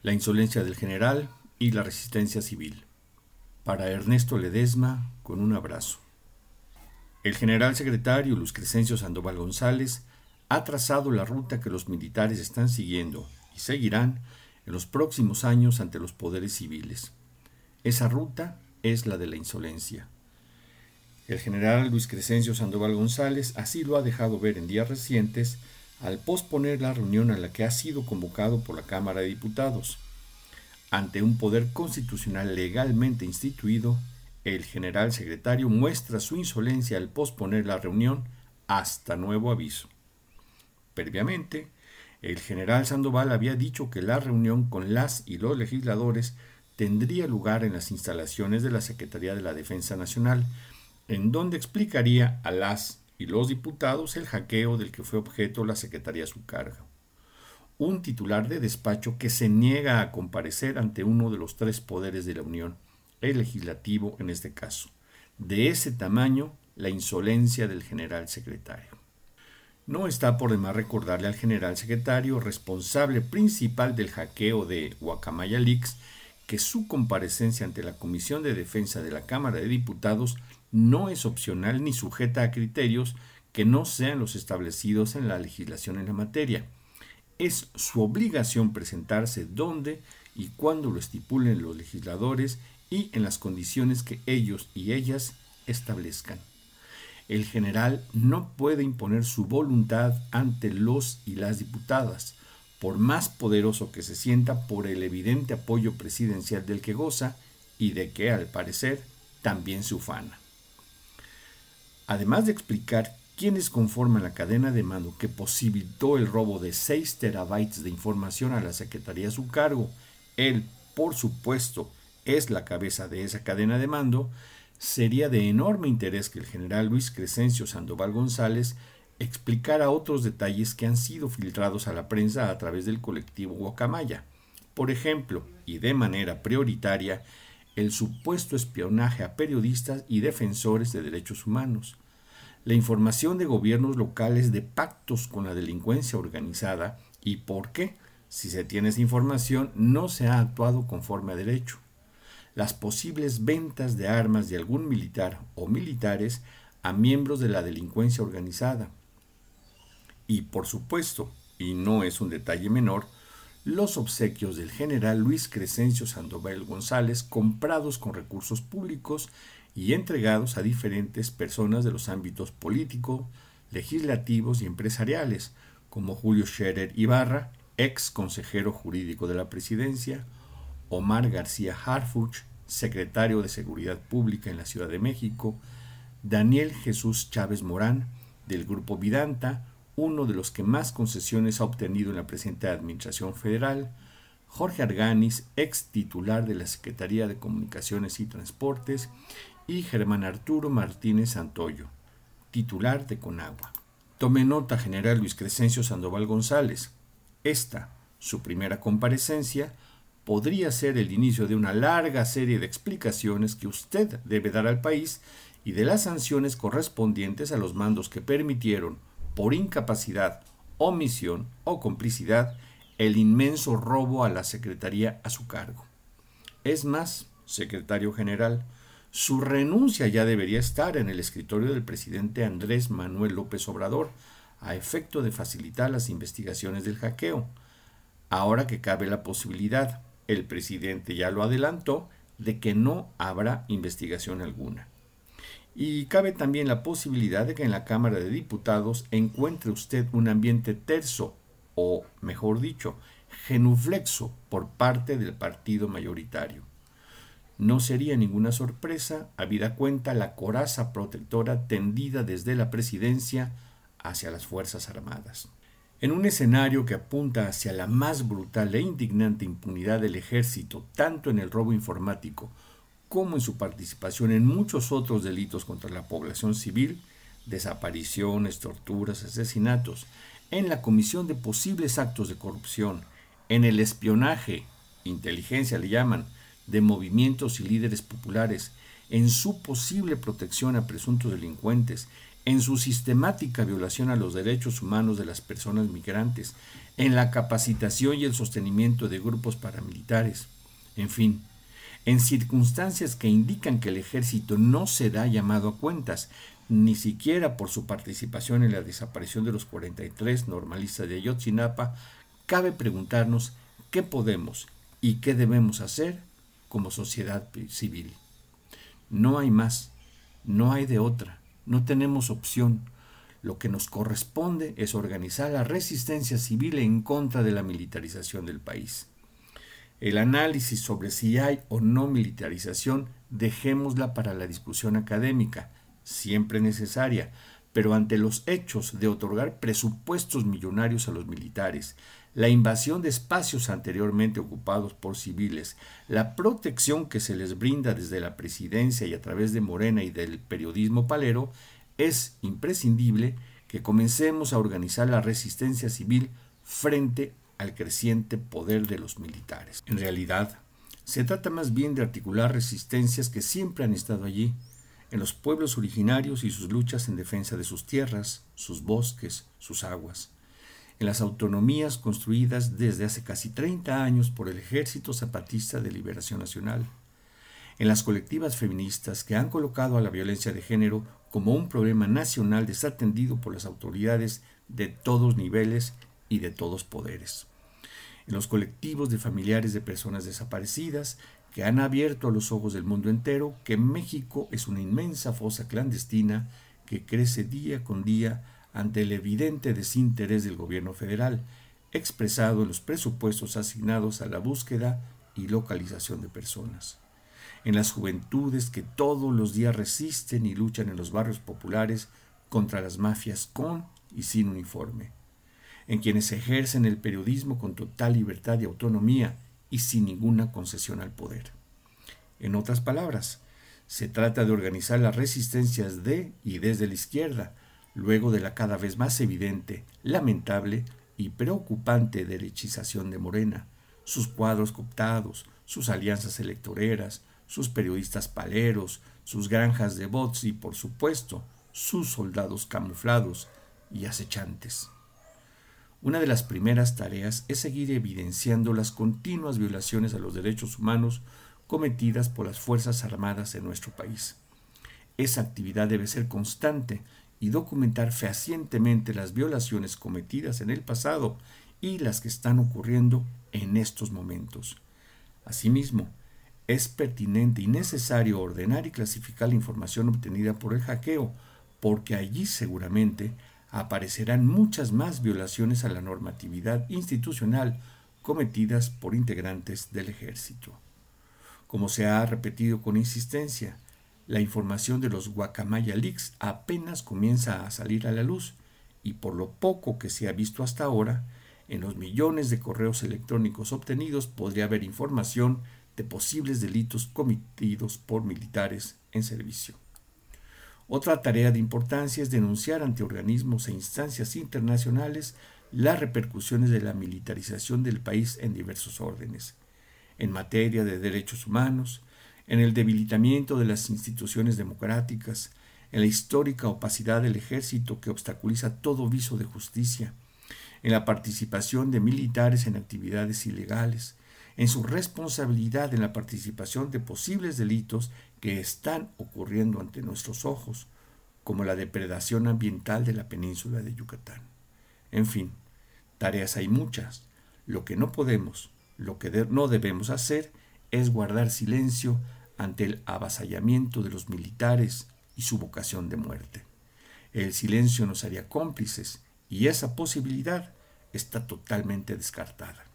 La insolencia del general y la resistencia civil. Para Ernesto Ledesma, con un abrazo. El general secretario Luis Crescencio Sandoval González ha trazado la ruta que los militares están siguiendo y seguirán en los próximos años ante los poderes civiles. Esa ruta es la de la insolencia. El general Luis Crescencio Sandoval González así lo ha dejado ver en días recientes al posponer la reunión a la que ha sido convocado por la Cámara de Diputados. Ante un poder constitucional legalmente instituido, el general secretario muestra su insolencia al posponer la reunión hasta nuevo aviso. Previamente, el general Sandoval había dicho que la reunión con las y los legisladores tendría lugar en las instalaciones de la Secretaría de la Defensa Nacional, en donde explicaría a las y los diputados el hackeo del que fue objeto la Secretaría a su cargo. Un titular de despacho que se niega a comparecer ante uno de los tres poderes de la Unión, el legislativo en este caso. De ese tamaño, la insolencia del general secretario. No está por demás recordarle al general secretario, responsable principal del hackeo de Guacamaya Leaks, que su comparecencia ante la Comisión de Defensa de la Cámara de Diputados no es opcional ni sujeta a criterios que no sean los establecidos en la legislación en la materia. Es su obligación presentarse donde y cuando lo estipulen los legisladores y en las condiciones que ellos y ellas establezcan. El general no puede imponer su voluntad ante los y las diputadas, por más poderoso que se sienta por el evidente apoyo presidencial del que goza y de que, al parecer, también se ufana. Además de explicar quiénes conforman la cadena de mando que posibilitó el robo de 6 terabytes de información a la Secretaría a su cargo, él, por supuesto, es la cabeza de esa cadena de mando, sería de enorme interés que el general Luis Crescencio Sandoval González explicara otros detalles que han sido filtrados a la prensa a través del colectivo Guacamaya. Por ejemplo, y de manera prioritaria, el supuesto espionaje a periodistas y defensores de derechos humanos, la información de gobiernos locales de pactos con la delincuencia organizada y por qué, si se tiene esa información, no se ha actuado conforme a derecho, las posibles ventas de armas de algún militar o militares a miembros de la delincuencia organizada. Y por supuesto, y no es un detalle menor, los obsequios del general Luis Crescencio Sandoval González comprados con recursos públicos y entregados a diferentes personas de los ámbitos político, legislativos y empresariales, como Julio Scherer Ibarra, ex consejero jurídico de la presidencia, Omar García Harfuch, secretario de Seguridad Pública en la Ciudad de México, Daniel Jesús Chávez Morán, del Grupo Vidanta, uno de los que más concesiones ha obtenido en la presente Administración Federal, Jorge Arganis, ex titular de la Secretaría de Comunicaciones y Transportes, y Germán Arturo Martínez Santoyo, titular de Conagua. Tome nota, general Luis Crescencio Sandoval González. Esta, su primera comparecencia, podría ser el inicio de una larga serie de explicaciones que usted debe dar al país y de las sanciones correspondientes a los mandos que permitieron, por incapacidad, omisión o complicidad, el inmenso robo a la Secretaría a su cargo. Es más, secretario general, su renuncia ya debería estar en el escritorio del presidente Andrés Manuel López Obrador, a efecto de facilitar las investigaciones del hackeo. Ahora que cabe la posibilidad, el presidente ya lo adelantó, de que no habrá investigación alguna. Y cabe también la posibilidad de que en la Cámara de Diputados encuentre usted un ambiente terso, o, mejor dicho, genuflexo por parte del partido mayoritario. No sería ninguna sorpresa, habida cuenta la coraza protectora tendida desde la presidencia hacia las Fuerzas Armadas. En un escenario que apunta hacia la más brutal e indignante impunidad del ejército, tanto en el robo informático como en su participación en muchos otros delitos contra la población civil, desapariciones, torturas, asesinatos, en la comisión de posibles actos de corrupción, en el espionaje, inteligencia le llaman, de movimientos y líderes populares, en su posible protección a presuntos delincuentes, en su sistemática violación a los derechos humanos de las personas migrantes, en la capacitación y el sostenimiento de grupos paramilitares, en fin, en circunstancias que indican que el ejército no se da llamado a cuentas, ni siquiera por su participación en la desaparición de los 43 normalistas de Ayotzinapa, cabe preguntarnos qué podemos y qué debemos hacer como sociedad civil. No hay más, no hay de otra, no tenemos opción. Lo que nos corresponde es organizar la resistencia civil en contra de la militarización del país. El análisis sobre si hay o no militarización, dejémosla para la discusión académica, siempre necesaria, pero ante los hechos de otorgar presupuestos millonarios a los militares, la invasión de espacios anteriormente ocupados por civiles, la protección que se les brinda desde la presidencia y a través de Morena y del periodismo palero, es imprescindible que comencemos a organizar la resistencia civil frente al creciente poder de los militares. En realidad, se trata más bien de articular resistencias que siempre han estado allí, en los pueblos originarios y sus luchas en defensa de sus tierras, sus bosques, sus aguas, en las autonomías construidas desde hace casi 30 años por el Ejército Zapatista de Liberación Nacional, en las colectivas feministas que han colocado a la violencia de género como un problema nacional desatendido por las autoridades de todos niveles y de todos poderes, en los colectivos de familiares de personas desaparecidas que han abierto a los ojos del mundo entero que México es una inmensa fosa clandestina que crece día con día ante el evidente desinterés del gobierno federal, expresado en los presupuestos asignados a la búsqueda y localización de personas, en las juventudes que todos los días resisten y luchan en los barrios populares contra las mafias con y sin uniforme, en quienes ejercen el periodismo con total libertad y autonomía y sin ninguna concesión al poder. En otras palabras, se trata de organizar las resistencias de y desde la izquierda, luego de la cada vez más evidente, lamentable y preocupante derechización de Morena, sus cuadros cooptados, sus alianzas electoreras, sus periodistas paleros, sus granjas de bots y, por supuesto, sus soldados camuflados y acechantes. Una de las primeras tareas es seguir evidenciando las continuas violaciones a los derechos humanos cometidas por las Fuerzas Armadas en nuestro país. Esa actividad debe ser constante y documentar fehacientemente las violaciones cometidas en el pasado y las que están ocurriendo en estos momentos. Asimismo, es pertinente y necesario ordenar y clasificar la información obtenida por el hackeo, porque allí seguramente aparecerán muchas más violaciones a la normatividad institucional cometidas por integrantes del ejército. Como se ha repetido con insistencia, la información de los Guacamaya Leaks apenas comienza a salir a la luz y por lo poco que se ha visto hasta ahora, en los millones de correos electrónicos obtenidos podría haber información de posibles delitos cometidos por militares en servicio. Otra tarea de importancia es denunciar ante organismos e instancias internacionales las repercusiones de la militarización del país en diversos órdenes, en materia de derechos humanos, en el debilitamiento de las instituciones democráticas, en la histórica opacidad del ejército que obstaculiza todo viso de justicia, en la participación de militares en actividades ilegales, en su responsabilidad en la participación de posibles delitos que están ocurriendo ante nuestros ojos, como la depredación ambiental de la península de Yucatán. En fin, tareas hay muchas. Lo que no podemos, lo que no debemos hacer es guardar silencio ante el avasallamiento de los militares y su vocación de muerte. El silencio nos haría cómplices y esa posibilidad está totalmente descartada.